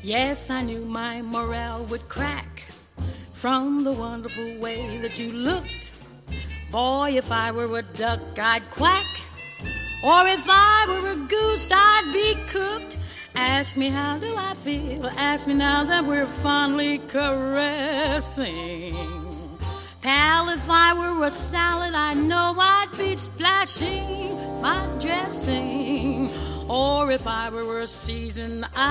Yes, I knew my morale would crack from the wonderful way that you looked. Boy, if I were a duck, I'd quack. Or if I were a goose, I'd be cooked. Ask me how do I feel, ask me now that we're fondly caressing. Pal, if I were a salad, I know I'd be splashing my dressing. Or if I were a season,